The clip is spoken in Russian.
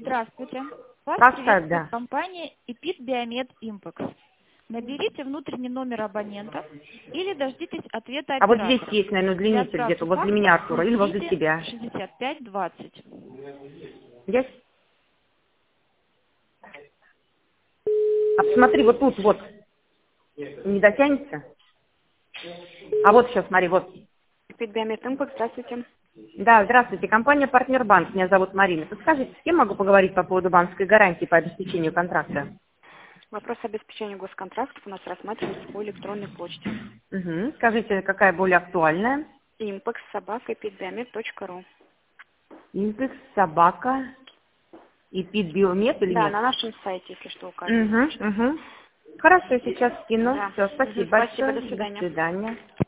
Здравствуйте. Вас Поставь, приветствует да. компания Epid Biomed Impex. Наберите внутренний номер абонента или дождитесь ответа А вот здесь оператора. есть, наверное, Для удлинитель отправки где-то возле факса меня, Артура, или возле наберите тебя. 6520. Есть? А посмотри, вот тут вот. Не дотянется? А вот сейчас, смотри, вот. Epid Biomed Impex, здравствуйте. Да, здравствуйте. Компания «Партнер Банк». Меня зовут Марина. Подскажите, с кем могу поговорить по поводу банковской гарантии по обеспечению контракта? Вопрос обеспечения госконтрактов у нас рассматривается по электронной почте. Угу. Скажите, какая более актуальная? impex@epidbiomed.ru. Импекс, собака и Питбиомет или Да, нет? на нашем сайте, если что, указано. Угу, угу. Хорошо, сейчас скину. Да. Все, Мгм, спасибо спасибо, большое. до До свидания. свидания.